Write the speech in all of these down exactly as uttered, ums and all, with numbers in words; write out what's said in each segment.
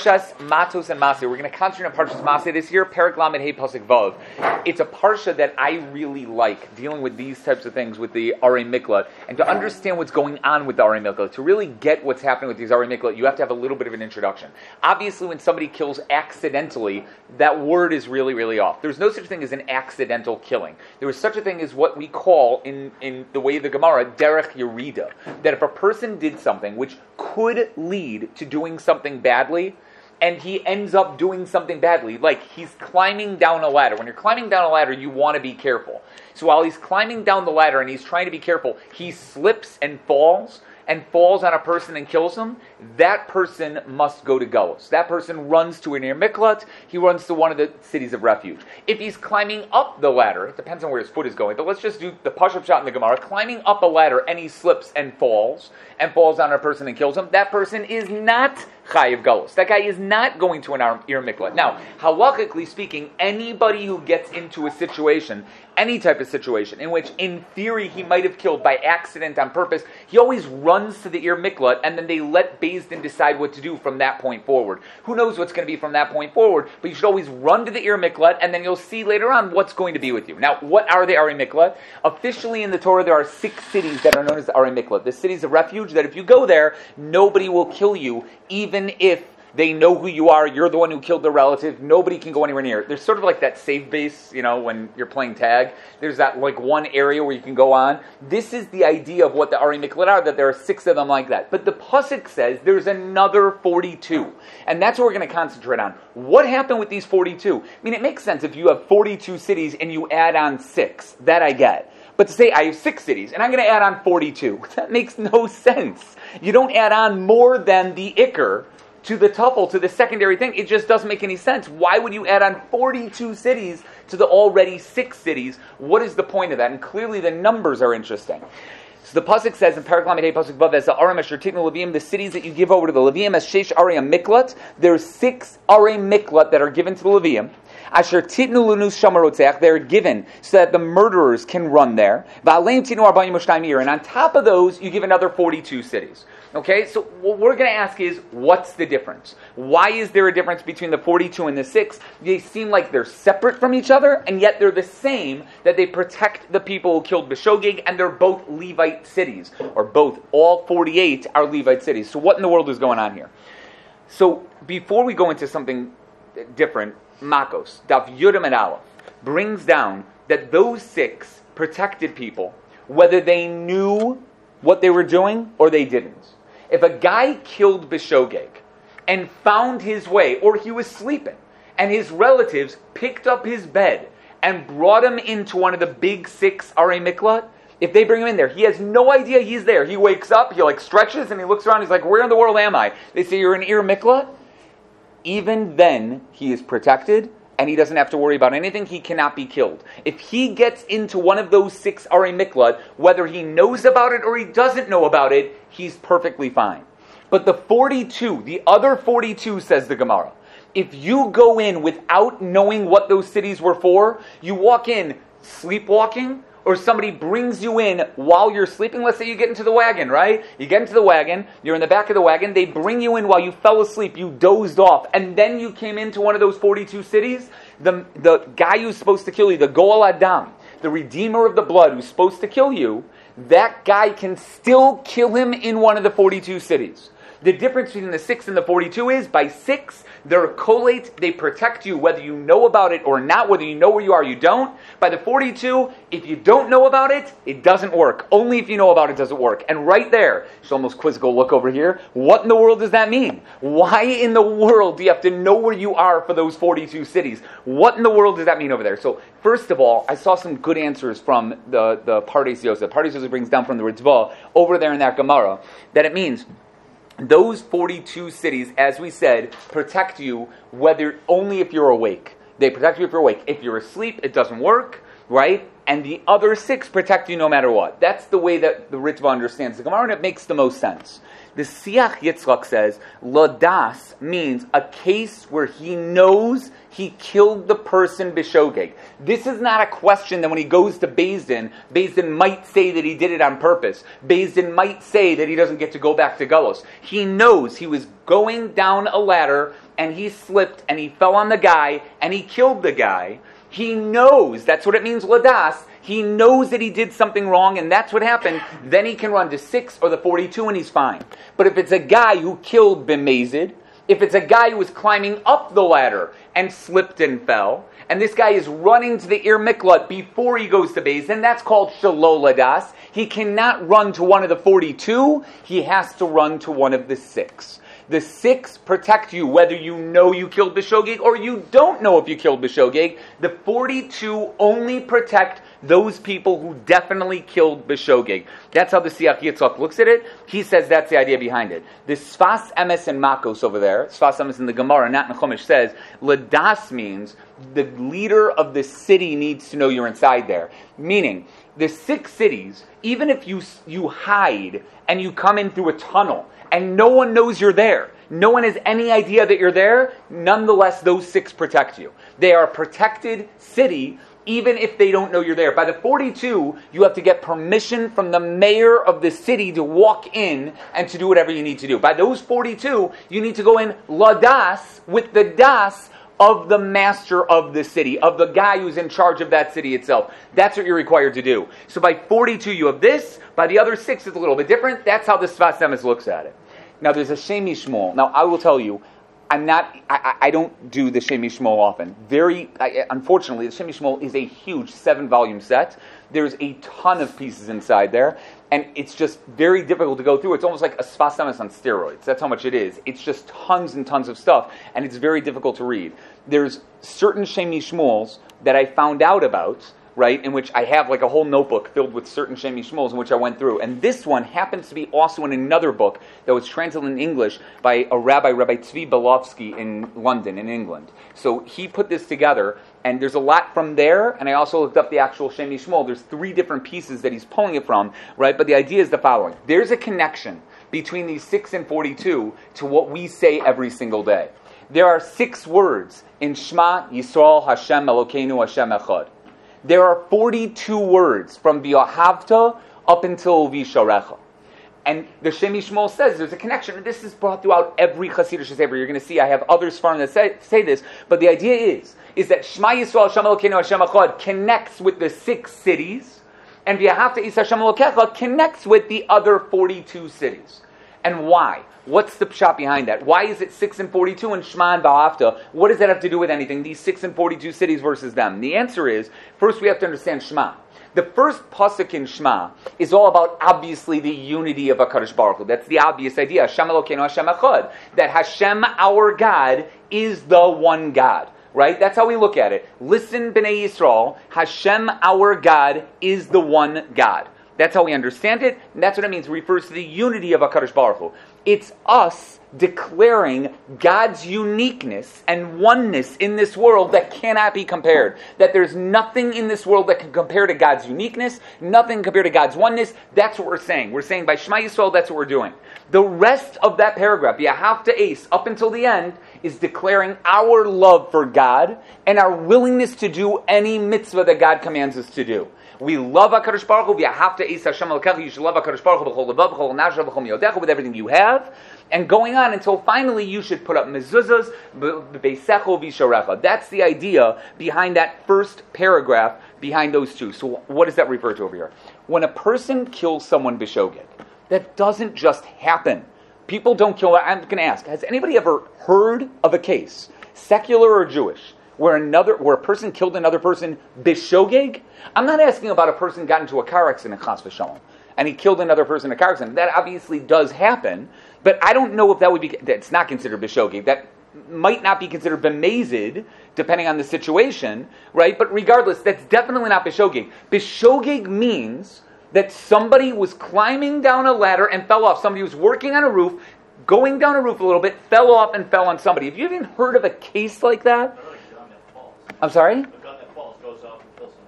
Parshas Matos and Maseh. We're going to concentrate on Parshas Maseh this year, Perek Lamed Hey Pasuk Vav. It's a parsha that I really like, dealing with these types of things with the Arei Miklat, and to understand what's going on with the Arei Miklat, to really get what's happening with these Arei Miklat, you have to have a little bit of an introduction. Obviously, when somebody kills accidentally, that word is really, really off. There's no such thing as an accidental killing. There is such a thing as what we call, in, in the way of the Gemara, Derech Yerida, that if a person did something which could lead to doing something badly, and he ends up doing something badly, like he's climbing down a ladder. When you're climbing down a ladder, you want to be careful. So while he's climbing down the ladder and he's trying to be careful, he slips and falls, and falls on a person and kills him, that person must go to Galus. That person runs to an Ir Miklat, he runs to one of the cities of refuge. If he's climbing up the ladder, it depends on where his foot is going, but let's just do the push-up shot in the Gemara, climbing up a ladder and he slips and falls, and falls on a person and kills him, that person is not Chayiv Galus. That guy is not going to an Ir Miklat. Now, halakhically speaking, anybody who gets into a situation, any type of situation, in which in theory he might have killed by accident on purpose, he always runs to the Ir Miklat, and then they let Beis Din decide what to do from that point forward. Who knows what's going to be from that point forward, but you should always run to the Ir Miklat, and then you'll see later on what's going to be with you. Now, what are the Arei Miklat? Officially in the Torah, there are six cities that are known as the Arei Miklat. The cities of refuge, that if you go there, nobody will kill you, even if they know who you are, you're the one who killed their relative, nobody can go anywhere near. There's sort of like that safe base, you know, when you're playing tag. There's that like one area where you can go on. This is the idea of what the Arei Miklat are, that there are six of them like that. But the Pasuk says there's another forty-two. And that's what we're going to concentrate on. What happened with these forty-two? I mean, it makes sense if you have forty-two cities and you add on six. That I get. But to say I have six cities and I'm going to add on forty-two, that makes no sense. You don't add on more than the Iker to the tuple, to the secondary thing. It just doesn't make any sense. Why would you add on forty-two cities to the already six cities? What is the point of that? And clearly the numbers are interesting. So the Pasuk says in Perek Lamed Hey Pasuk Vav, as the Aram Asher Titnu Leviim, the cities that you give over to the Leviim, as Sheish Arei Miklat, there's six Arei Miklat that are given to the Leviim. Asher Titnu Lunus Shamarotzeach, they're given so that the murderers can run there. Va'aleim Titnu Arbaim U'Shnayim Ir, and on top of those, you give another forty-two cities. Okay, so what we're going to ask is, what's the difference? Why is there a difference between the forty-two and the six? They seem like they're separate from each other, and yet they're the same, that they protect the people who killed B'Shogeg, and they're both Levite cities, or both. All forty-eight are Levite cities. So what in the world is going on here? So before we go into something different, Makos, Daf Yudam and Aleph, brings down that those six protected people, whether they knew what they were doing or they didn't. If a guy killed B'Shogeg and found his way, or he was sleeping, and his relatives picked up his bed and brought him into one of the big six Arei Miklat, if they bring him in there, he has no idea he's there. He wakes up, he like stretches, and he looks around, he's like, where in the world am I? They say, you're in Ir Miklat? Even then, he is protected, and he doesn't have to worry about anything. He cannot be killed. If he gets into one of those six Arei Miklat, whether he knows about it or he doesn't know about it, he's perfectly fine. But the forty-two, the other forty-two, says the Gemara, if you go in without knowing what those cities were for, you walk in sleepwalking, or somebody brings you in while you're sleeping. Let's say you get into the wagon, right? You get into the wagon, you're in the back of the wagon, they bring you in while you fell asleep, you dozed off, and then you came into one of those forty-two cities. The, the guy who's supposed to kill you, the Goel Adam, the redeemer of the blood who's supposed to kill you, that guy can still kill him in one of the forty-two cities. The difference between the six and the forty-two is, by six, they're collate, they protect you whether you know about it or not, whether you know where you are or you don't. By the forty-two, if you don't know about it, it doesn't work. Only if you know about it does it work. And right there, it's almost quizzical look over here, what in the world does that mean? Why in the world do you have to know where you are for those forty-two cities? What in the world does that mean over there? So, first of all, I saw some good answers from the, the Pardes Yosef. Pardes Yosef brings down from the Ritva, over there in that Gemara, that it means those forty-two cities, as we said, protect you whether only if you're awake. They protect you if you're awake. If you're asleep, it doesn't work, right? and the other six protect you no matter what. That's the way that the Ritva understands the Gemara, and it makes the most sense. The Siach Yitzchak says, Ladas means a case where he knows he killed the person b'shogeg. This is not a question that when he goes to Beis Din, Beis Din might say that he did it on purpose. Beis Din might say that he doesn't get to go back to Gulos. He knows he was going down a ladder, and he slipped, and he fell on the guy, and he killed the guy. He knows, that's what it means, Ladas. He knows that he did something wrong, and that's what happened. Then he can run to six or the forty-two, and he's fine. But if it's a guy who killed B'mezid, if it's a guy who was climbing up the ladder and slipped and fell, and this guy is running to the Ir Miklat before he goes to Beis Din, that's called Shalol Ladas. He cannot run to one of the forty-two. He has to run to one of the six. The six protect you whether you know you killed B'shogeg or you don't know if you killed B'shogeg. The forty-two only protect those people who definitely killed B'shogeg. That's how the Siach Yitzchak looks at it. He says that's the idea behind it. The Sfas Emes and Makos over there, Sfas Emes in the Gemara, not in the Chumash, says, Ladas means the leader of the city needs to know you're inside there. Meaning, the six cities, even if you you hide and you come in through a tunnel, and no one knows you're there, no one has any idea that you're there, nonetheless, those six protect you. They are a protected city, even if they don't know you're there. By the forty-two, you have to get permission from the mayor of the city to walk in and to do whatever you need to do. By those forty-two, you need to go in ladas, with the das of the master of the city, of the guy who's in charge of that city itself. That's what you're required to do. So by forty-two, you have this. By the other six, it's a little bit different. That's how the Sfas Emes looks at it. Now, there's a Shem Yishmol. Now, I will tell you, I'm not, I, I don't do the Shem Yishmol often. Very, I, unfortunately, the Shem Yishmol is a huge seven-volume set. There's a ton of pieces inside there, and it's just very difficult to go through. It's almost like a Sfas Emes on steroids. That's how much it is. It's just tons and tons of stuff, and it's very difficult to read. There's certain Shem Yishmols that I found out about, right, in which I have like a whole notebook filled with certain Shem Yishmols in which I went through. And this one happens to be also in another book that was translated in English by a rabbi, Rabbi Tzvi Belovsky in London, in England. So he put this together, and there's a lot from there, and I also looked up the actual Shem Yishmol. There's three different pieces that he's pulling it from, right, but the idea is the following. There's a connection between these six and forty-two to what we say every single day. There are six words in Shema Yisrael Hashem Elokeinu Hashem Echad. There are forty-two words from V'ahavta up until V'sharecha. And the Shem Yishmol says there's a connection, and this is brought throughout every Hasidic Sefer. You're going to see I have other Sfarim that say, say this, but the idea is, is that Shema Yisrael Hashem Elokeinu Hashem Echad connects with the six cities, and V'ahavta Is Hashem Elokecha connects with the other forty-two cities. And why? What's the pshat behind that? Why is it six and forty-two and Shema and V'ahavta? What does that have to do with anything? These six and forty-two cities versus them. The answer is, first we have to understand Shema. The first pasuk in Shema is all about, obviously, the unity of HaKadosh Baruch Hu. That's the obvious idea. Hashem Elokeinu Hashem Echad. That Hashem, our God, is the one God. Right? That's how we look at it. Listen, Bnei Yisrael, Hashem, our God, is the one God. That's how we understand it, and that's what it means. It refers to the unity of HaKadosh Baruch Hu. It's us declaring God's uniqueness and oneness in this world that cannot be compared. That there's nothing in this world that can compare to God's uniqueness, nothing compared to God's oneness. That's what we're saying. We're saying by Shema Yisrael, that's what we're doing. The rest of that paragraph, V'ahavta Ace, up until the end, is declaring our love for God and our willingness to do any mitzvah that God commands us to do. We love HaKadosh Baruch Hu. V'ahavta Eis Hashem Elokecha. You should love HaKadosh Baruch Hu b'chol levav, b'chol nafshecha, b'chol miyodecha, with everything you have. And going on until finally you should put up mezuzahs, b'beisecha v'sharecha. That's the idea behind that first paragraph, behind those two. So what does that refer to over here? When a person kills someone b'shogeg, that doesn't just happen. People don't kill. I'm going to ask, has anybody ever heard of a case, secular or Jewish, where another, where a person killed another person b'shogeg? I'm not asking about a person got into a car accident, chas v'shalom, and he killed another person in a car accident. That obviously does happen, but I don't know if that would be, that's not considered b'shogeg. That might not be considered b'mezid, depending on the situation, right? But regardless, that's definitely not b'shogeg. B'shogeg means that somebody was climbing down a ladder and fell off. Somebody was working on a roof, going down a roof a little bit, fell off and fell on somebody. Have you even heard of a case like that? I'm sorry? The gun that falls goes off and kills someone.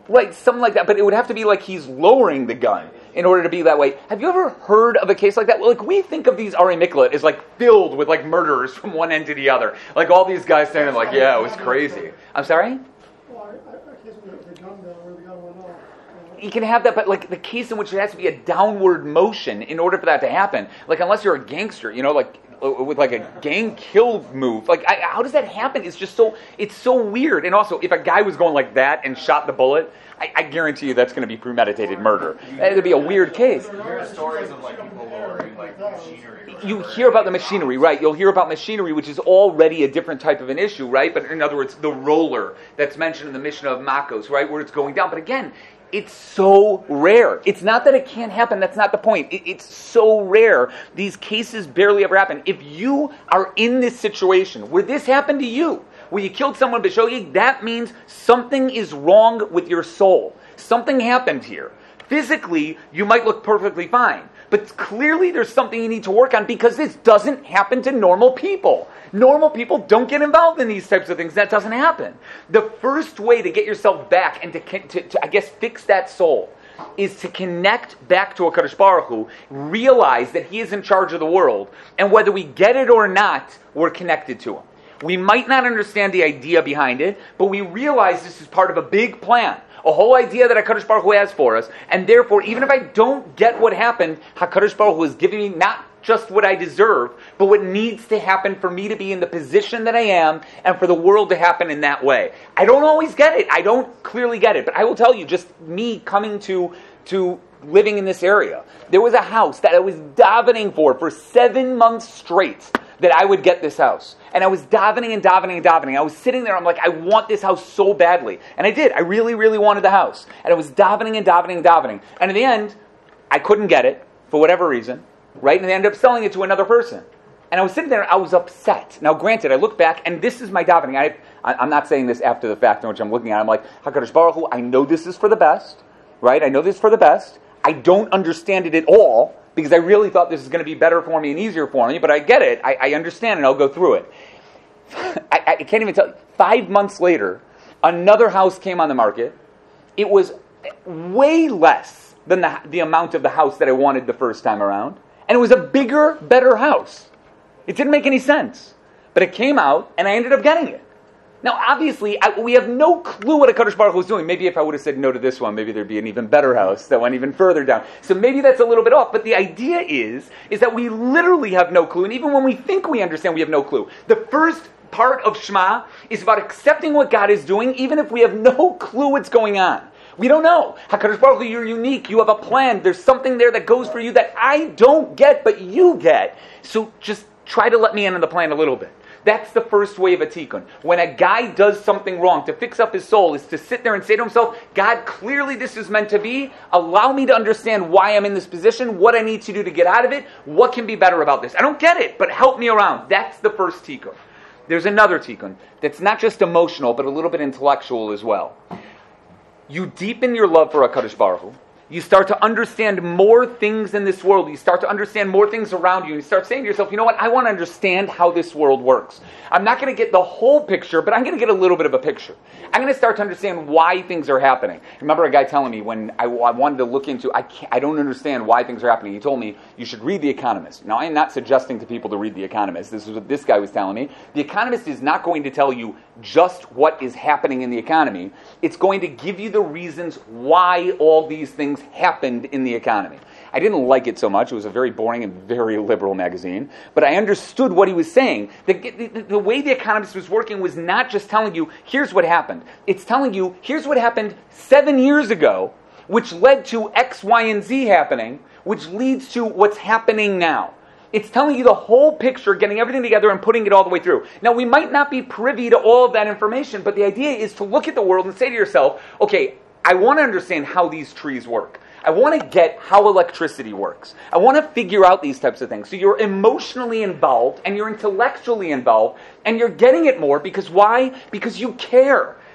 Right, something like that. But it would have to be like he's lowering the gun in order to be that way. Have you ever heard of a case like that? Well, like, we think of these Ari Miklat as like filled with like murderers from one end to the other. Like all these guys standing like, yeah, it was crazy. I'm sorry? Well, I, I guess the gun down where the gun went off. You can have that, but like the case in which there has to be a downward motion in order for that to happen. Like unless you're a gangster, you know, like with like a gang kill move. Like I, how does that happen? It's just so, it's so weird. And also, if a guy was going like that and shot the bullet, I, I guarantee you that's going to be premeditated murder. That would be a weird case. You hear stories of like people lowering like machinery. You hear about the machinery, right? You'll hear about machinery, which is already a different type of an issue, right? But in other words, the roller that's mentioned in the Mishnah of Makos, right, where it's going down. But again, it's so rare. It's not that it can't happen. That's not the point. It, it's so rare. These cases barely ever happen. If you are in this situation where this happened to you, where you killed someone b'shogi, that means something is wrong with your soul. Something happened here. Physically, you might look perfectly fine. But clearly there's something you need to work on because this doesn't happen to normal people. Normal people don't get involved in these types of things. That doesn't happen. The first way to get yourself back and to, to, to I guess, fix that soul is to connect back to HaKadosh Baruch Hu, realize that He is in charge of the world, and whether we get it or not, we're connected to Him. We might not understand the idea behind it, but we realize this is part of a big plan. A whole idea that HaKadosh Baruch Hu has for us, and therefore, even if I don't get what happened, HaKadosh Baruch Hu is giving me not just what I deserve, but what needs to happen for me to be in the position that I am, and for the world to happen in that way. I don't always get it. I don't clearly get it, but I will tell you, just me coming to to living in this area, there was a house that I was davening for for seven months straight, that I would get this house. And I was davening and davening and davening. I was sitting there, I'm like, I want this house so badly. And I did. I really, really wanted the house. And I was davening and davening and davening. And in the end, I couldn't get it, for whatever reason, right? And they ended up selling it to another person. And I was sitting there, I was upset. Now granted, I look back, and this is my davening. I, I, I'm not saying this after the fact in which I'm looking at it. I'm like, HaKadosh Baruch Hu, I know this is for the best, right? I know this is for the best. I don't understand it at all, because I really thought this is going to be better for me and easier for me, but I get it. I, I understand, and I'll go through it. I, I can't even tell you. Five months later, another house came on the market. It was way less than the, the amount of the house that I wanted the first time around. And it was a bigger, better house. It didn't make any sense. But it came out, and I ended up getting it. Now, obviously, I, we have no clue what HaKadosh Baruch Hu was doing. Maybe if I would have said no to this one, maybe there'd be an even better house that went even further down. So maybe that's a little bit off. But the idea is, is that we literally have no clue. And even when we think we understand, we have no clue. The first part of Shema is about accepting what God is doing, even if we have no clue what's going on. We don't know. HaKadosh Baruch Hu, you're unique. You have a plan. There's something there that goes for you that I don't get, but you get. So just try to let me in on the plan a little bit. That's the first way of a tikkun. When a guy does something wrong, to fix up his soul is to sit there and say to himself, God, clearly this is meant to be. Allow me to understand why I'm in this position, what I need to do to get out of it, what can be better about this. I don't get it, but help me around. That's the first tikkun. There's another tikkun that's not just emotional, but a little bit intellectual as well. You deepen your love for HaKadosh Baruch Hu. You start to understand more things in this world. You start to understand more things around you. And you start saying to yourself, you know what? I want to understand how this world works. I'm not going to get the whole picture, but I'm going to get a little bit of a picture. I'm going to start to understand why things are happening. I remember a guy telling me when I, I wanted to look into, I, can't, I don't understand why things are happening. He told me, you should read The Economist. Now, I am not suggesting to people to read The Economist. This is what this guy was telling me. The Economist is not going to tell you just what is happening in the economy. It's going to give you the reasons why all these things happened in the economy. I didn't like it so much. It was a very boring and very liberal magazine. But I understood what he was saying. The, the, the way The Economist was working was not just telling you, here's what happened. It's telling you, here's what happened seven years ago, which led to X, Y, and Z happening, which leads to what's happening now. It's telling you the whole picture, getting everything together and putting it all the way through. Now, we might not be privy to all of that information, but the idea is to look at the world and say to yourself, okay, I want to understand how these trees work. I want to get how electricity works. I want to figure out these types of things. So you're emotionally involved and you're intellectually involved and you're getting it more because why? Because you care.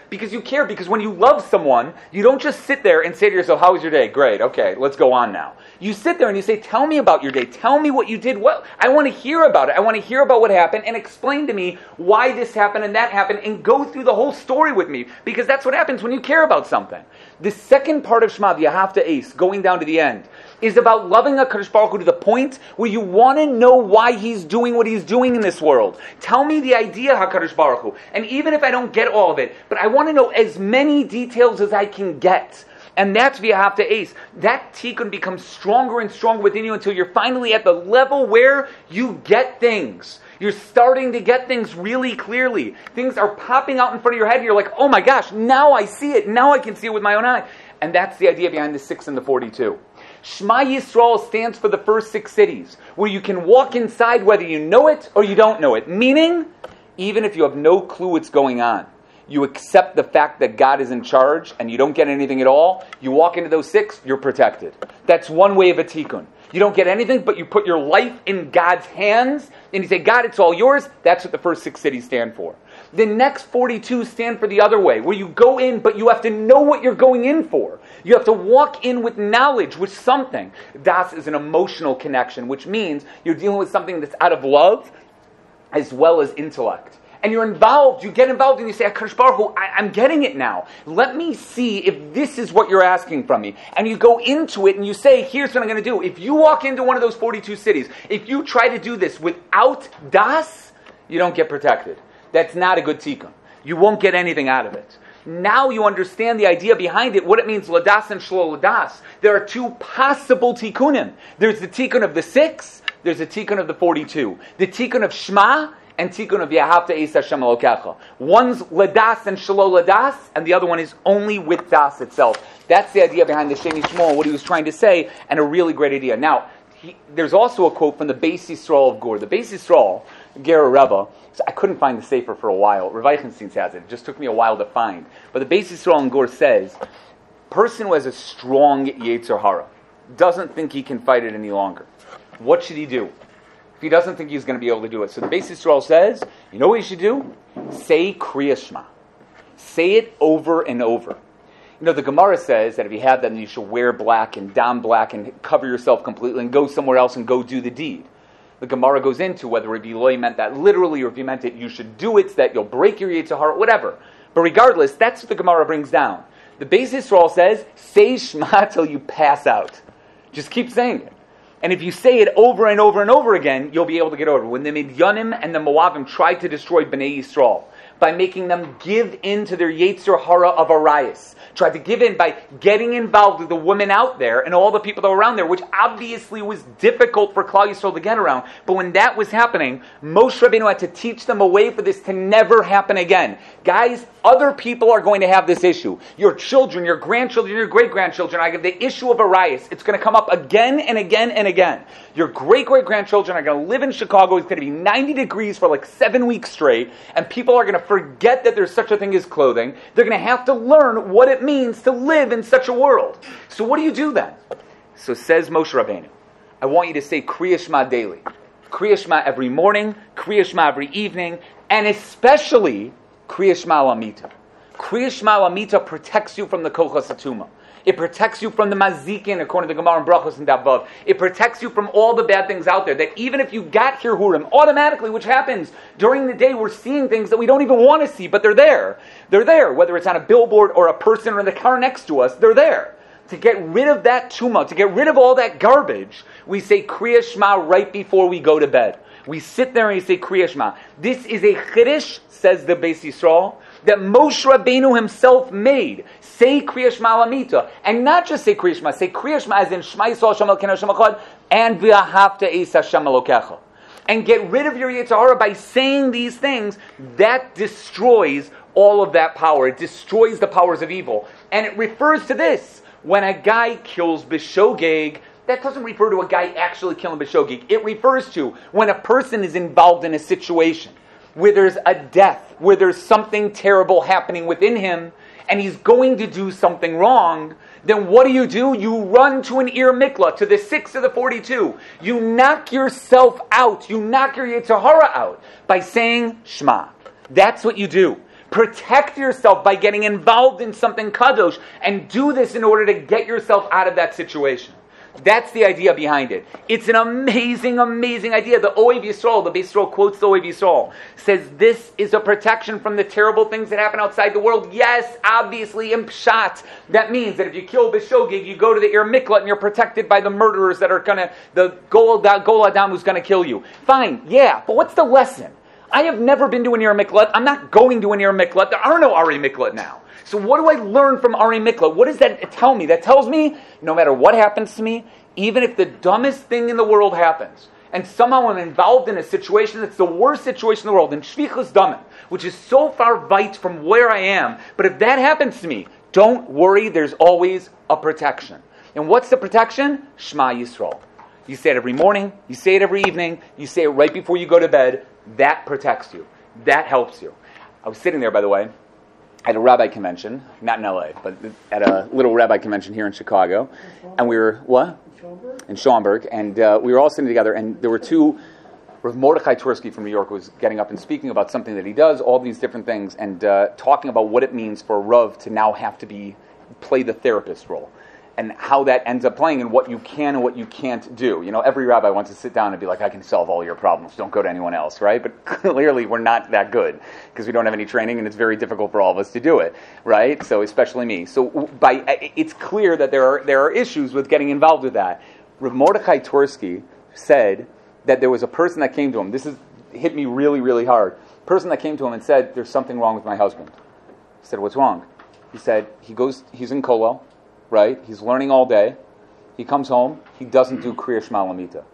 Because you care, because when you love someone, you don't just sit there and say to yourself, how was your day? Great, okay, let's go on now. You sit there and you say, tell me about your day. Tell me what you did. Well, I want to hear about it. I want to hear about what happened and explain to me why this happened and that happened and go through the whole story with me, because that's what happens when you care about something. The second part of Shema, the Ahavta Ace, going down to the end, is about loving HaKadosh Baruch Hu to the point where you want to know why He's doing what He's doing in this world. Tell me the idea, HaKadosh Baruch Hu. And even if I don't get all of it, but I want to know as many details as I can get. And that's via Ahavta Ace. That tikkun becomes stronger and stronger within you until you're finally at the level where you get things. You're starting to get things really clearly. Things are popping out in front of your head and you're like, oh my gosh, now I see it. Now I can see it with my own eye. And that's the idea behind the six and the forty-two. Shema Yisrael stands for the first six cities, where you can walk inside whether you know it or you don't know it. Meaning, even if you have no clue what's going on, you accept the fact that God is in charge and you don't get anything at all, you walk into those six, you're protected. That's one way of a tikkun. You don't get anything, but you put your life in God's hands, and you say, God, it's all yours. That's what the first six cities stand for. The next forty-two stand for the other way, where you go in, but you have to know what you're going in for. You have to walk in with knowledge, with something. Das is an emotional connection, which means you're dealing with something that's out of love as well as intellect. And you're involved, you get involved and you say, HaKadosh Baruch Hu, I, I'm getting it now. Let me see if this is what you're asking from me. And you go into it and you say, here's what I'm going to do. If you walk into one of those forty-two cities, if you try to do this without Das, you don't get protected. That's not a good tikkun. You won't get anything out of it. Now you understand the idea behind it, what it means, ladas and shlo ladas. There are two possible tikkunim. There's the tikkun of the six, there's the tikkun of the forty-two. The tikkun of Shema, and tikkun of Yahavta Eis Hashem Elokecha. One's ladas and shelo ladas, and the other one is only with das itself. That's the idea behind the Sheni Shmuel, what he was trying to say, and a really great idea. Now, he, there's also a quote from the Beis Yisrael of Gur. The Beis Yisrael, Ger Rebbe, so I couldn't find the sefer for a while. Rav Eichenstein has it. It just took me a while to find. But the Beis Yisrael in Gur says, person who has a strong Yetzer Hara, doesn't think he can fight it any longer. What should he do? He doesn't think he's going to be able to do it. So the Beis Yisrael says, you know what you should do? Say Kriya Shema. Say it over and over. You know, the Gemara says that if you have that, then you should wear black and don black and cover yourself completely and go somewhere else and go do the deed. The Gemara goes into whether Rabbi Eloi meant that literally or if he meant it, you should do it so that you'll break your Yetzer Hara, whatever. But regardless, that's what the Gemara brings down. The Beis Yisrael says, say Shema till you pass out. Just keep saying it. And if you say it over and over and over again, you'll be able to get over it. When the Midyanim and the Moabim tried to destroy Bnei Yisrael by making them give in to their Yetzer Hara of Arayis, tried to give in by getting involved with the women out there and all the people that were around there, which obviously was difficult for Klal Yisrael to get around. But when that was happening, Moshe Rabbeinu had to teach them a way for this to never happen again. Guys, other people are going to have this issue. Your children, your grandchildren, your great-grandchildren, I have the issue of Arayis. It's going to come up again and again and again. Your great-great-grandchildren are going to live in Chicago. It's going to be ninety degrees for like seven weeks straight, and people are going to forget that there's such a thing as clothing. They're going to have to learn what it means to live in such a world. So what do you do then? So says Moshe Rabbeinu, I want you to say Kriya Shema daily. Kriya Shema every morning, Kriya Shema every evening, and especially Kriya Shema Lamita. Kriya Shema Lamita protects you from the Kochas Atuma. It protects you from the Mazikin, according to the Gemara and Brachos and Davav. It protects you from all the bad things out there. That even if you got Hirhurim, automatically, which happens during the day, we're seeing things that we don't even want to see, but they're there. They're there. Whether it's on a billboard or a person or in the car next to us, they're there. To get rid of that tumah, to get rid of all that garbage, we say Kriya Shema right before we go to bed. We sit there and we say Kriya Shema. This is a chiddush, says the Beis Yisrael, that Moshe Rabbeinu himself made. Say Kriya Shema Lamita. And not just say Kriya Shema, say Kriya Shema as in Shema Yisrael Hashem Elokeinu Hashem Echad and V'ahavta Eis Hashem Elokecha. And get rid of your Yetzer Hara by saying these things. That destroys all of that power. It destroys the powers of evil. And it refers to this. When a guy kills B'shogeg, that doesn't refer to a guy actually killing B'shogeg. It refers to when a person is involved in a situation where there's a death, where there's something terrible happening within him, and he's going to do something wrong, then what do you do? You run to an Ir Mikla, to the six of the forty-two. You knock yourself out. You knock your Yetzer Hara out by saying Shema. That's what you do. Protect yourself by getting involved in something kadosh, and do this in order to get yourself out of that situation. That's the idea behind it. It's an amazing, amazing idea. The Ohev Yisrael, the Beis Yisrael quotes the Ohev Yisrael, says this is a protection from the terrible things that happen outside the world. Yes, obviously, in Pshat, that means that if you kill B'shogeg, you go to the Ir Miklat and you're protected by the murderers that are going to, the Gol Adam who's going to kill you. Fine, yeah, but what's the lesson? I have never been to an Ir Miklat. I'm not going to an Ir Miklat. There are no Ari Miklat now. So what do I learn from Ari Miklat? What does that tell me? That tells me, no matter what happens to me, even if the dumbest thing in the world happens, and somehow I'm involved in a situation that's the worst situation in the world, in Shvichus Damim, which is so far weit from where I am, but if that happens to me, don't worry, there's always a protection. And what's the protection? Shema Yisrael. You say it every morning, you say it every evening, you say it right before you go to bed. That protects you. That helps you. I was sitting there, by the way, at a rabbi convention, not in L A, but at a little rabbi convention here in Chicago, and we were, what? In Schaumburg, and uh, we were all sitting together, and there were two, Rav Mordechai Twersky from New York was getting up and speaking about something that he does, all these different things, and uh, talking about what it means for a Rav to now have to be, play the therapist role, and how that ends up playing, and what you can and what you can't do. You know, every rabbi wants to sit down and be like, I can solve all your problems, don't go to anyone else, right? But clearly we're not that good, because we don't have any training, and it's very difficult for all of us to do it, right? So especially me. So by it's clear that there are there are issues with getting involved with that. Rav Mordechai Twersky said that there was a person that came to him, this is hit me really, really hard, a person that came to him and said, there's something wrong with my husband. He said, what's wrong? He said, he goes, he's in Kollel, right? He's learning all day. He comes home. He doesn't do Kriya Shema Lamita.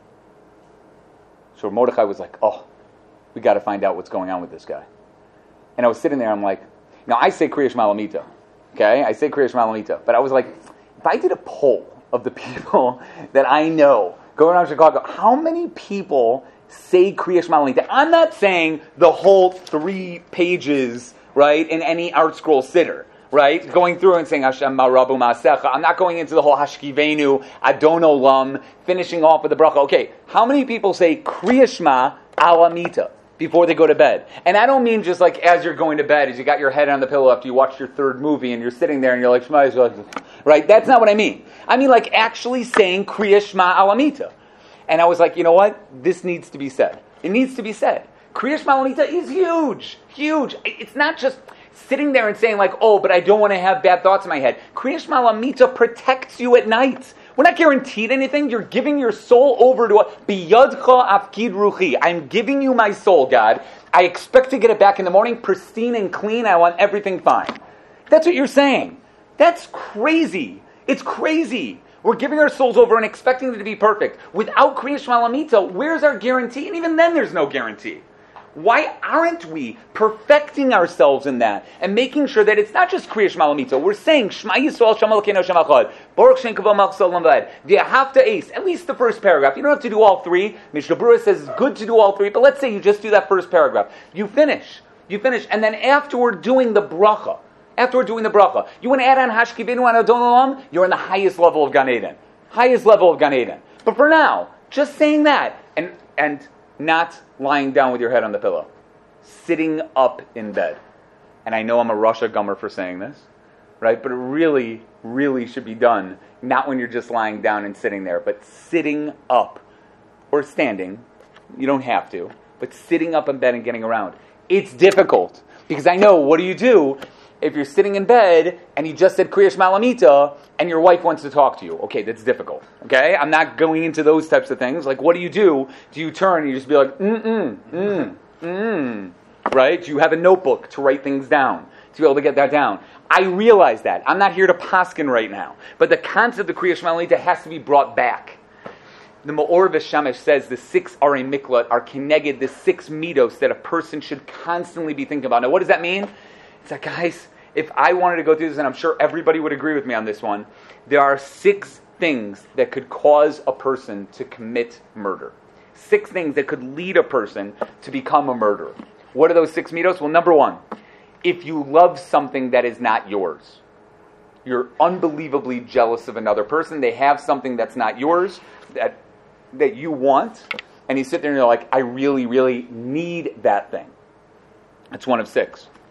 So Mordechai was like, oh, we got to find out what's going on with this guy. And I was sitting there, I'm like, now I say Kriya Shema Lamita. Okay? I say Kriya Shema Lamita. But I was like, if I did a poll of the people that I know going around Chicago, how many people say Kriya Shema Lamita? I'm not saying the whole three pages, right, in any Art Scroll sitter. Right? Going through and saying Hashem Marabu Ma'asecha. I'm not going into the whole Hashkivenu, Adon Olam, finishing off with the bracha. Okay, how many people say Kriya Shema Alamita before they go to bed? And I don't mean just like as you're going to bed, as you got your head on the pillow after you watched your third movie and you're sitting there and you're like, Shema Yisrael. Right? That's not what I mean. I mean like actually saying Kriya Shema Alamita. And I was like, you know what? This needs to be said. It needs to be said. Kriya Shema Alamita is huge. Huge. It's not just sitting there and saying like, oh, but I don't want to have bad thoughts in my head. Kriya Shema Lamita protects you at night. We're not guaranteed anything. You're giving your soul over to a biyadcha afkid ruchi. I'm giving you my soul, God. I expect to get it back in the morning, pristine and clean. I want everything fine. That's what you're saying. That's crazy. It's crazy. We're giving our souls over and expecting them to be perfect. Without Kriya Shema Lamita, where's our guarantee? And even then, there's no guarantee. Why aren't we perfecting ourselves in that and making sure that it's not just Kriya Shema Lamita? We're saying Shema Yisrael Shema Elokeinu Hashem Echad. Baruch Shem Kavod Malchus Olam V'Ed. You have to ace at least the first paragraph. You don't have to do all three. Mishnah Berurah says it's good to do all three, but let's say you just do that first paragraph. You finish. You finish, and then after we're doing the bracha, after we're doing the bracha, you want to add on Hashkivenu and Adon Olam, you're in the highest level of Gan Eden. Highest level of Gan Eden. But for now, just saying that and and. Not lying down with your head on the pillow. Sitting up in bed. And I know I'm a Russia gummer for saying this, right? But it really, really should be done, not when you're just lying down and sitting there, but sitting up. Or standing. You don't have to. But sitting up in bed and getting around. It's difficult. Because I know, what do you do if you're sitting in bed and you just said Kriya Shema Lamita and your wife wants to talk to you? Okay, that's difficult. Okay? I'm not going into those types of things. Like, what do you do? Do you turn and you just be like, mm-mm, mm, mm, right? Do you have a notebook to write things down? To be able to get that down? I realize that. I'm not here to paskin right now. But the concept of Kriya Shema Lamita has to be brought back. The Ma'or V'Shamesh says the six Ari Miklat are connected, the six midos that a person should constantly be thinking about. Now, what does that mean? It's like, guys, if I wanted to go through this, and I'm sure everybody would agree with me on this one, there are six things that could cause a person to commit murder. Six things that could lead a person to become a murderer. What are those six midos? Well, number one, if you love something that is not yours, you're unbelievably jealous of another person, they have something that's not yours, that that you want, and you sit there and you're like, I really, really need that thing. That's one of six.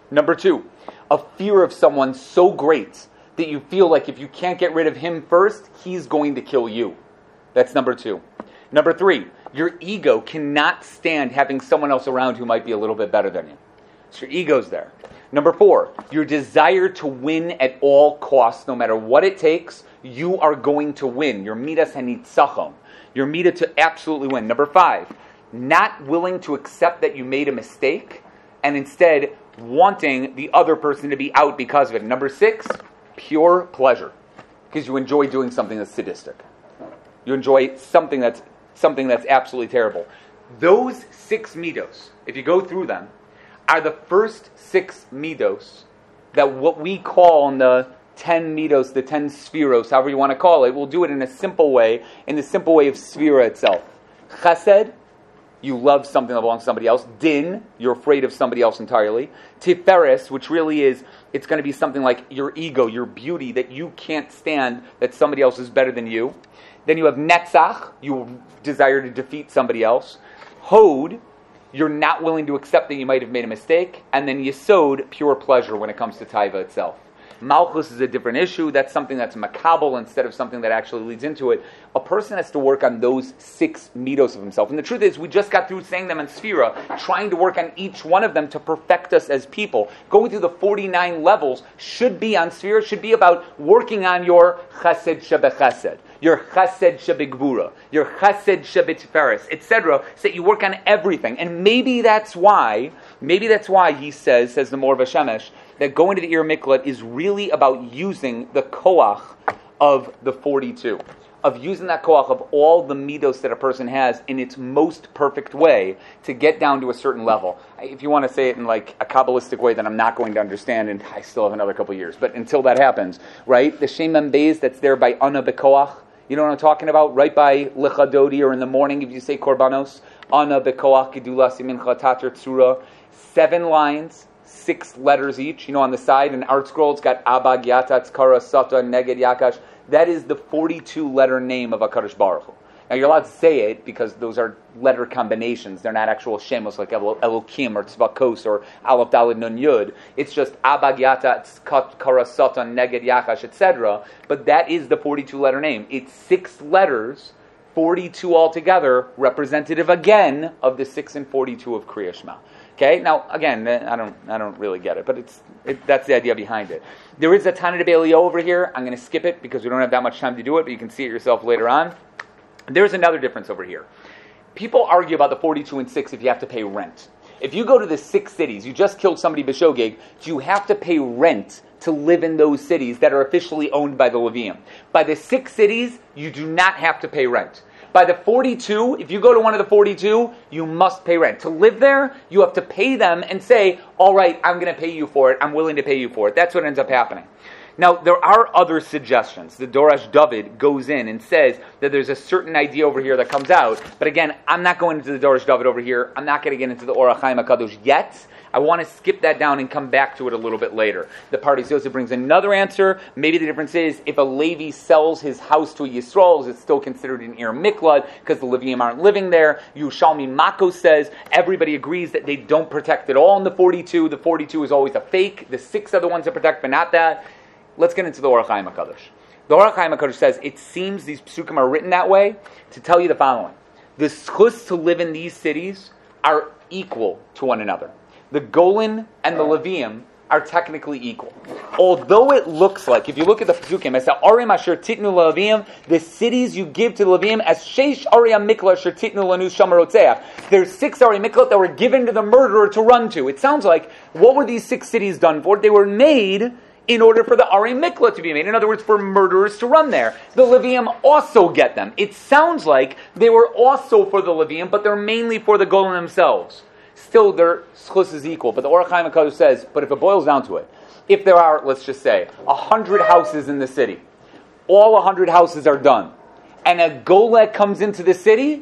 Number two, a fear of someone so great that you feel like if you can't get rid of him first, he's going to kill you. That's number two. Number three, your ego cannot stand having someone else around who might be a little bit better than you. So your ego's there. Number four, your desire to win at all costs, no matter what it takes, you are going to win. Your midas hanitzachon. Your midah to absolutely win. Number five, not willing to accept that you made a mistake and instead wanting the other person to be out because of it. Number six, pure pleasure, because you enjoy doing something that's sadistic. You enjoy something that's something that's absolutely terrible. Those six midos, if you go through them, are the first six midos that what we call in the ten midos, the ten spheros, however you want to call it. We'll do it in a simple way, in the simple way of sphera itself. Chesed, you love something that belongs to somebody else. Din, you're afraid of somebody else entirely. Tiferes, which really is, it's going to be something like your ego, your beauty, that you can't stand that somebody else is better than you. Then you have Netzach, you desire to defeat somebody else. Hod, you're not willing to accept that you might have made a mistake. And then Yesod, pure pleasure when it comes to Taiva itself. Malchus is a different issue. That's something that's makabel instead of something that actually leads into it. A person has to work on those six midos of himself. And the truth is, we just got through saying them in Sphira, trying to work on each one of them to perfect us as people. Going through the forty-nine levels should be on Sphira, should be about working on your chesed shebechesed, your chesed shebegbura, your chesed shebetiferes, et cetera, so that you work on everything. And maybe that's why, maybe that's why he says, says the Mor Vashemesh, that going to the Ir Miklat is really about using the koach of the forty-two, of using that koach of all the midos that a person has in its most perfect way to get down to a certain level. If you want to say it in like a Kabbalistic way that I'm not going to understand, and I still have another couple of years, but until that happens, right? The Shem Mem Beis that's there by Ana Bekoach, you know what I'm talking about? Right by Lechadodi, or in the morning if you say Korbanos, Ana Bekoach Gedula Simincha Tater Tzura, seven lines, six letters each. You know, on the side, in Art Scroll, it's got Abag, Yatat, Tzkara, Sata, Neged, Yakash. That is the forty-two letter name of HaKadosh Baruch Hu. Now, you're allowed to say it because those are letter combinations. They're not actual shemos like Elo- Elokim or Tzvakos or Aleph Daled Nun Yud. It's just Abag, Yatat, Tzkara, Sata, Neged, Yakash, et cetera. But that is the forty-two letter name. It's six letters, forty-two altogether, representative again of the six and forty-two of Kriya Shema. Okay, now again, I don't, I don't really get it, but it's it, that's the idea behind it. There is a Tana de Be'elio over here. I'm going to skip it because we don't have that much time to do it, but you can see it yourself later on. There's another difference over here. People argue about the forty-two and six if you have to pay rent. If you go to the six cities, you just killed somebody b'shogeg, do you have to pay rent to live in those cities that are officially owned by the Levium? By the six cities, you do not have to pay rent. By the forty-two, if you go to one of the forty-two, you must pay rent. To live there, you have to pay them and say, all right, I'm going to pay you for it. I'm willing to pay you for it. That's what ends up happening. Now, there are other suggestions. The Dorash David goes in and says that there's a certain idea over here that comes out. But again, I'm not going into the Dorash David over here. I'm not going to get into the Orach Chaim HaKadosh yet. I want to skip that down and come back to it a little bit later. The Pardes Yosef brings another answer. Maybe the difference is if a Levi sells his house to a Yisrael, is it still considered an Ir Miklat because the Levium aren't living there? Yerushalmi Mako says everybody agrees that they don't protect at all in the forty-two. The forty-two is always a fake. The six are the ones that protect, but not that. Let's get into the Orach Chaim HaKadosh. The Orach Chaim HaKadosh says it seems these psukim are written that way to tell you the following. The schus to live in these cities are equal to one another. The Golan and the Levium are technically equal. Although it looks like, if you look at the Psukim, as the Arim Asher Titnu Levium, the cities you give to the Levium, as Sheish Aria Mikla Asher Titnu Lanu Shamarotzeach. There's six Aria Mikla that were given to the murderer to run to. It sounds like, what were these six cities done for? They were made in order for the Ari Mikla to be made. In other words, for murderers to run there. The Levium also get them. It sounds like they were also for the Levium, but they're mainly for the Golan themselves. Still, their schus is equal. But the Orach Chaim HaKadosh says, but if it boils down to it, if there are, let's just say, a hundred houses in the city, all a hundred houses are done, and a Gola comes into the city,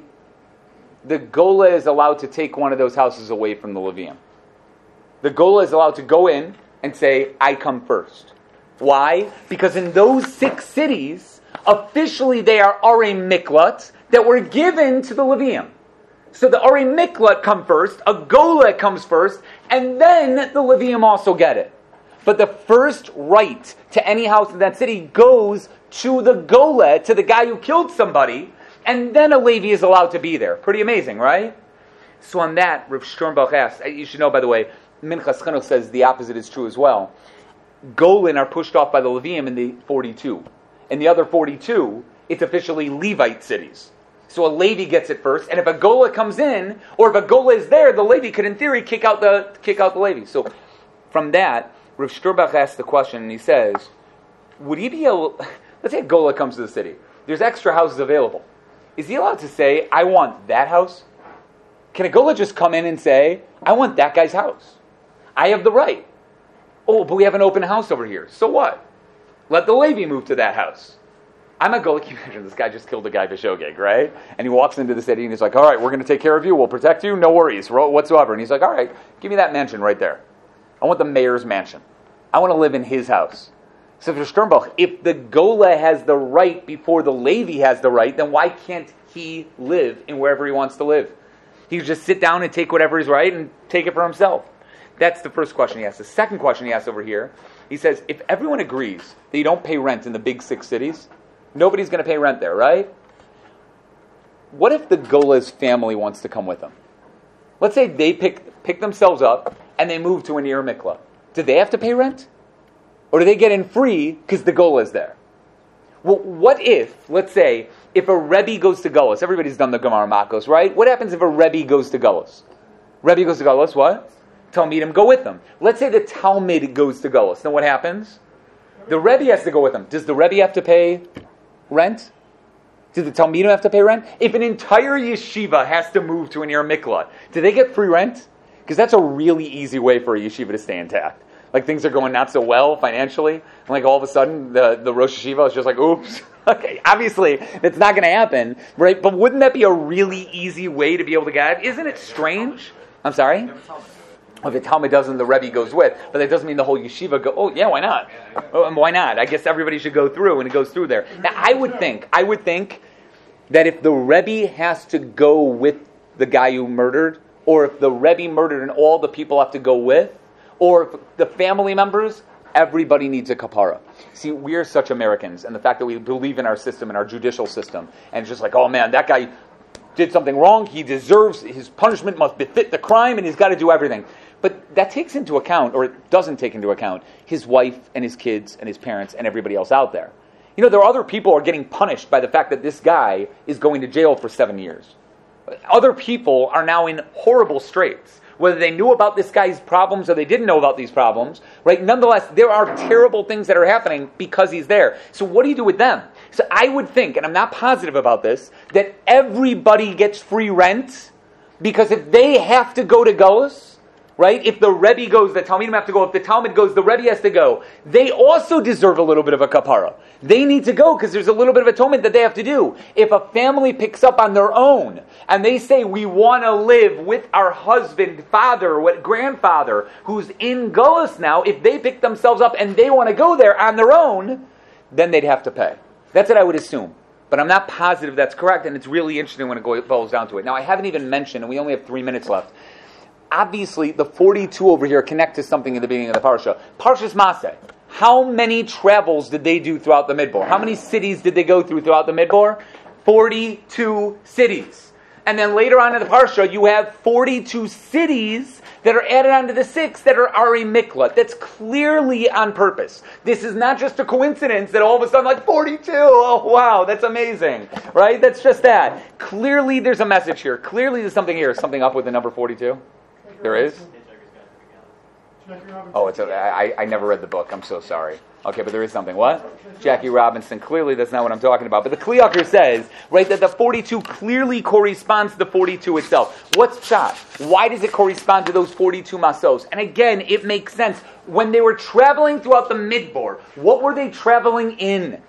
the Gola is allowed to take one of those houses away from the Levium. The Gola is allowed to go in and say, I come first. Why? Because in those six cities, officially they are Arei Miklat that were given to the Levium. So the Ari Miklat come first, a Gola comes first, and then the Levium also get it. But the first right to any house in that city goes to the Gola, to the guy who killed somebody, and then a Levi is allowed to be there. Pretty amazing, right? So on that, Rav Sternbach asks, you should know, by the way, Minchas Chinuch says the opposite is true as well. Golan are pushed off by the Levium in the forty-two. In the other forty-two, it's officially Levite cities. So a Levi gets it first, and if a Gola comes in, or if a Gola is there, the Levi could, in theory, kick out the kick out the Levi. So from that, Rav Sternbach asks the question, and he says, would he be able, let's say a Gola comes to the city. There's extra houses available. Is he allowed to say, I want that house? Can a Gola just come in and say, I want that guy's house? I have the right. Oh, but we have an open house over here. So what? Let the Levi move to that house. I'm a Gola. Can you imagine this guy just killed a guy B'shogeg, right? And he walks into the city and he's like, all right, we're going to take care of you. We'll protect you. No worries whatsoever. And he's like, all right, give me that mansion right there. I want the mayor's mansion. I want to live in his house. So for Sternbach, if the Gola has the right before the Levi has the right, then why can't he live in wherever he wants to live? He could just sit down and take whatever is right and take it for himself. That's the first question he asks. The second question he asks over here, he says, if everyone agrees that you don't pay rent in the big six cities, nobody's going to pay rent there, right? What if the Gola's family wants to come with them? Let's say they pick pick themselves up and they move to an Ir Mikla. Do they have to pay rent? Or do they get in free because the Gola is there? Well, what if, let's say, if a Rebbe goes to Golas, everybody's done the Gemara Makos, right? What happens if a Rebbe goes to Golas? Rebbe goes to Golas, what? Talmidim go with them. Let's say the Talmud goes to Golas. Then what happens? The Rebbe has to go with them. Does the Rebbe have to pay rent? Do the Talmidim have to pay rent? If an entire yeshiva has to move to an Ir Mikla, do they get free rent? Because that's a really easy way for a yeshiva to stay intact. Like things are going not so well financially, and like all of a sudden the, the Rosh Yeshiva is just like, oops. Okay, obviously it's not going to happen, right? But wouldn't that be a really easy way to be able to get it? Isn't it strange? I'm sorry? If the Talmud doesn't, the Rebbe goes with. But that doesn't mean the whole yeshiva go, oh, yeah, why not? Oh, and why not? I guess everybody should go through, and it goes through there. Now, I would think, I would think that if the Rebbe has to go with the guy who murdered, or if the Rebbe murdered and all the people have to go with, or if the family members, everybody needs a kapara. See, we are such Americans, and the fact that we believe in our system, in our judicial system, and it's just like, oh man, that guy did something wrong, he deserves, his punishment must befit the crime, and he's got to do everything. But that takes into account, or it doesn't take into account, his wife and his kids and his parents and everybody else out there. You know, there are other people who are getting punished by the fact that this guy is going to jail for seven years. Other people are now in horrible straits. Whether they knew about this guy's problems or they didn't know about these problems, right? Nonetheless, there are terrible things that are happening because he's there. So what do you do with them? So I would think, and I'm not positive about this, that everybody gets free rent because if they have to go to Golas, right? If the Rebbe goes, the Talmidim have to go. If the Talmud goes, the Rebbe has to go. They also deserve a little bit of a kapara. They need to go because there's a little bit of atonement that they have to do. If a family picks up on their own and they say, we want to live with our husband, father, what grandfather, who's in Golas now, if they pick themselves up and they want to go there on their own, then they'd have to pay. That's what I would assume. But I'm not positive that's correct, and it's really interesting when it boils down to it. Now, I haven't even mentioned, and we only have three minutes left, obviously, the forty-two over here connect to something in the beginning of the parsha. Parshas Maseh. How many travels did they do throughout the Midbar? How many cities did they go through throughout the Midbar? forty-two cities. And then later on in the parsha, you have forty-two cities that are added onto the six that are Ari Miklat. That's clearly on purpose. This is not just a coincidence that all of a sudden, like forty-two, oh wow, that's amazing, right? That's just that. Clearly there's a message here. Clearly there's something here. Something up with the number forty-two? There is? Oh, it's a, I, I never read the book. I'm so sorry. Okay, but there is something. What? Jackie Robinson. Clearly, that's not what I'm talking about. But the Kli Yakar says, right, that the forty-two clearly corresponds to the forty-two itself. What's pshat? Why does it correspond to those forty-two masos? And again, it makes sense. When they were traveling throughout the Midbar, what were they traveling in?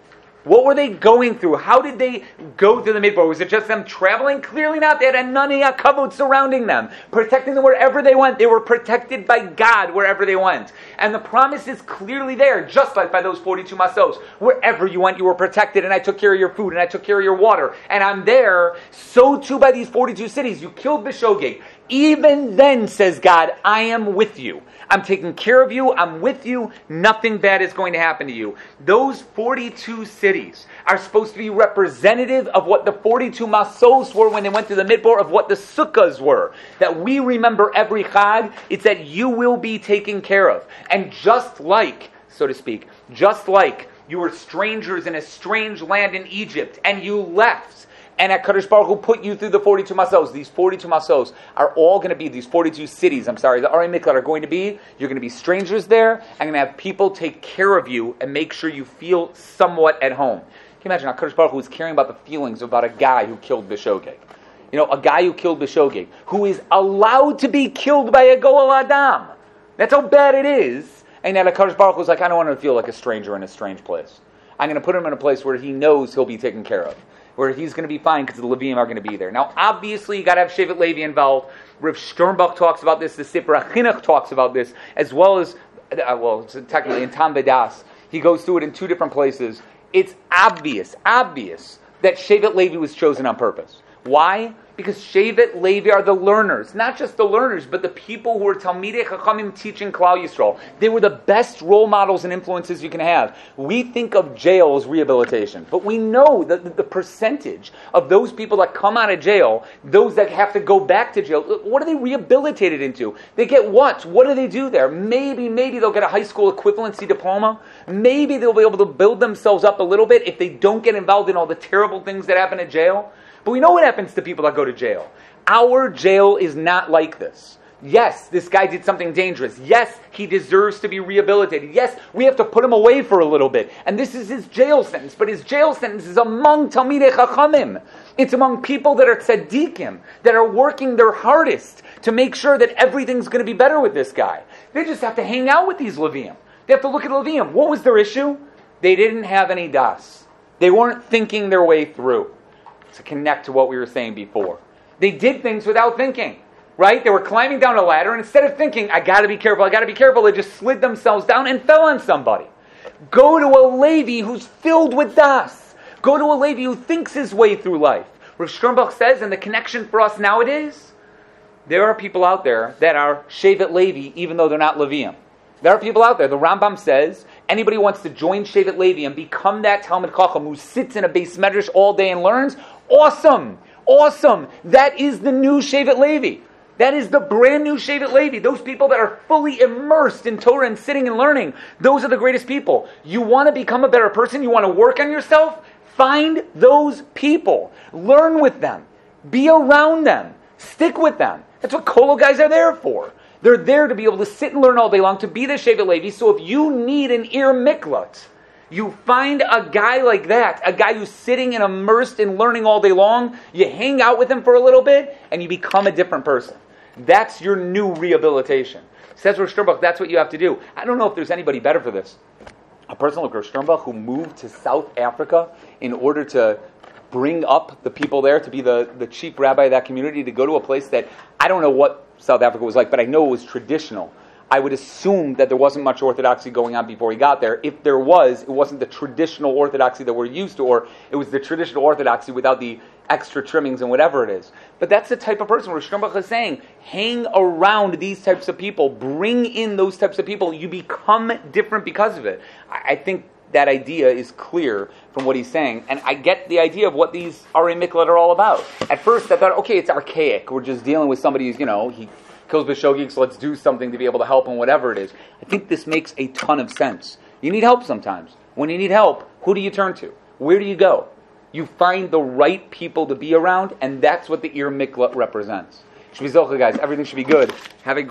What were they going through? How did they go through the Midbar? Was it just them traveling? Clearly not. They had a Nani Akavot surrounding them, protecting them wherever they went. They were protected by God wherever they went. And the promise is clearly there, just like by those forty-two Masos. Wherever you went, you were protected, and I took care of your food, and I took care of your water, and I'm there. So too by these forty-two cities. You killed Bishogeg. Even then, says God, I am with you. I'm taking care of you. I'm with you. Nothing bad is going to happen to you. Those forty-two cities are supposed to be representative of what the forty-two Masos were when they went to the Midbar, of what the Sukkahs were. That we remember every Chag. It's that you will be taken care of. And just like, so to speak, just like you were strangers in a strange land in Egypt and you left, and HaKadosh Baruch Hu put you through the forty-two Masos. These forty-two Masos are all going to be, these forty-two cities, I'm sorry, the Arei Miklat are going to be, you're going to be strangers there, and going to have people take care of you and make sure you feel somewhat at home. Can you imagine HaKadosh Baruch Hu is caring about the feelings about a guy who killed Bishogeg? You know, a guy who killed Bishogeg, who is allowed to be killed by a Goel Adam. That's how bad it is. And then HaKadosh Baruch Hu is like, I don't want him to feel like a stranger in a strange place. I'm going to put him in a place where he knows he'll be taken care of, where he's going to be fine because the Levium are going to be there. Now, obviously, you got to have Shevet Levi involved. Rav Sternbuch talks about this. The Sefer HaChinuch talks about this, as well as, uh, well, it's technically in Tam Vedas. He goes through it in two different places. It's obvious, obvious that Shevet Levi was chosen on purpose. Why? Because Shevet Levi are the learners. Not just the learners, but the people who were Talmidei Chachamim teaching Klal Yisrael. They were the best role models and influences you can have. We think of jail as rehabilitation, but we know that the, the percentage of those people that come out of jail, those that have to go back to jail, what are they rehabilitated into? They get what? What do they do there? Maybe, maybe they'll get a high school equivalency diploma. Maybe they'll be able to build themselves up a little bit if they don't get involved in all the terrible things that happen at jail. But we know what happens to people that go to jail. Our jail is not like this. Yes, this guy did something dangerous. Yes, he deserves to be rehabilitated. Yes, we have to put him away for a little bit. And this is his jail sentence. But his jail sentence is among Talmidei Chachamim. It's among people that are tzaddikim, that are working their hardest to make sure that everything's going to be better with this guy. They just have to hang out with these Levium. They have to look at Levium. What was their issue? They didn't have any das. They weren't thinking their way through. To connect to what we were saying before. They did things without thinking, right? They were climbing down a ladder, and instead of thinking, I gotta be careful, I gotta be careful, they just slid themselves down and fell on somebody. Go to a Levi who's filled with das. Go to a Levi who thinks his way through life. Rav Sternbuch says, and the connection for us nowadays, there are people out there that are Shevet Levi, even though they're not Levium. There are people out there. The Rambam says, anybody who wants to join Shevet Levi and become that Talmid Chacham who sits in a Beis Medrash all day and learns, awesome! Awesome! That is the new Shevet Levi. That is the brand new Shevet Levi. Those people that are fully immersed in Torah and sitting and learning, those are the greatest people. You want to become a better person? You want to work on yourself? Find those people. Learn with them. Be around them. Stick with them. That's what Kolo guys are there for. They're there to be able to sit and learn all day long, to be the Shevet Levi. So if you need an Ir Miklat, you find a guy like that, a guy who's sitting and immersed in learning all day long, you hang out with him for a little bit, and you become a different person. That's your new rehabilitation. Says Rav Sternbuch, that's what you have to do. I don't know if there's anybody better for this. A person like Rav Sternbuch who moved to South Africa in order to bring up the people there, to be the, the chief rabbi of that community, to go to a place that, I don't know what South Africa was like, but I know it was traditional. I would assume that there wasn't much orthodoxy going on before he got there. If there was, it wasn't the traditional orthodoxy that we're used to, or it was the traditional orthodoxy without the extra trimmings and whatever it is. But that's the type of person where Sternbuch is saying, hang around these types of people, bring in those types of people, you become different because of it. I, I think that idea is clear from what he's saying, and I get the idea of what these Arei Miklat are all about. At first I thought, okay, it's archaic, we're just dealing with somebody who's, you know, he kills Bishogeg, so let's do something to be able to help him, whatever it is. I think this makes a ton of sense. You need help sometimes. When you need help, who do you turn to? Where do you go? You find the right people to be around, and that's what the Ir Miklat represents. Should be Zocha, guys. Everything should be good. Have a